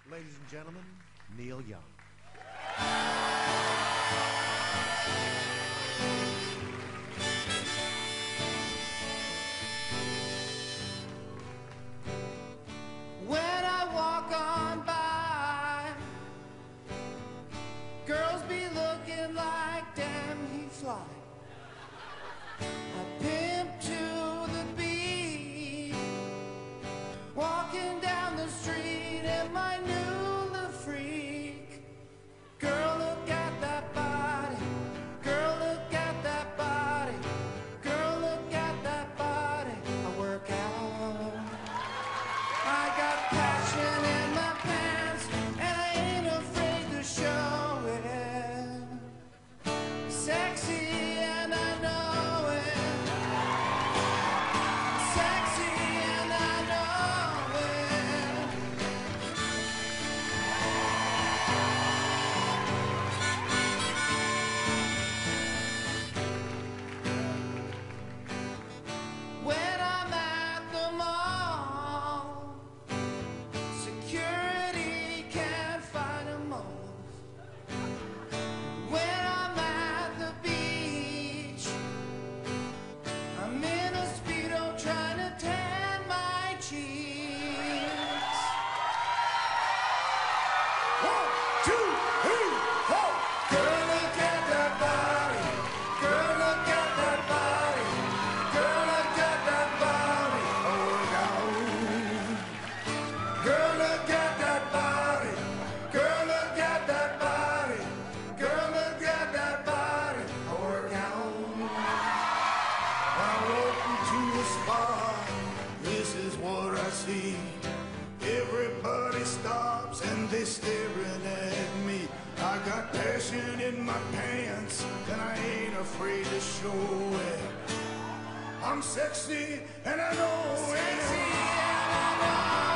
Ladies and gentlemen, Neil Young. When I walk on by, girls be looking like, damn, he fly. I pimp to the beat, walking down the street in my new little freak. Girl, look at that body. Girl, look at that body. Girl, look at that body. I work out. I got passion in my pants, and I ain't afraid to show it. Sexy, and I know it. Sexy, and I know it. When I'm at the mall, security can't find 'em all. When I'm at the beach, I'm in a Speedo trying to tan my cheeks. 1, 2, 3, 4. Girl, look at that body. Girl, look at that body. Girl, look at that body. Oh, no. Girl, look at that body. Girl, look at that body. Girl, look at that body. I work out. I walk into a spot. This is what I see. Everybody stops and they staring at me. I got passion in my pants and I ain't afraid to show it. I'm sexy and I know it. Sexy and I know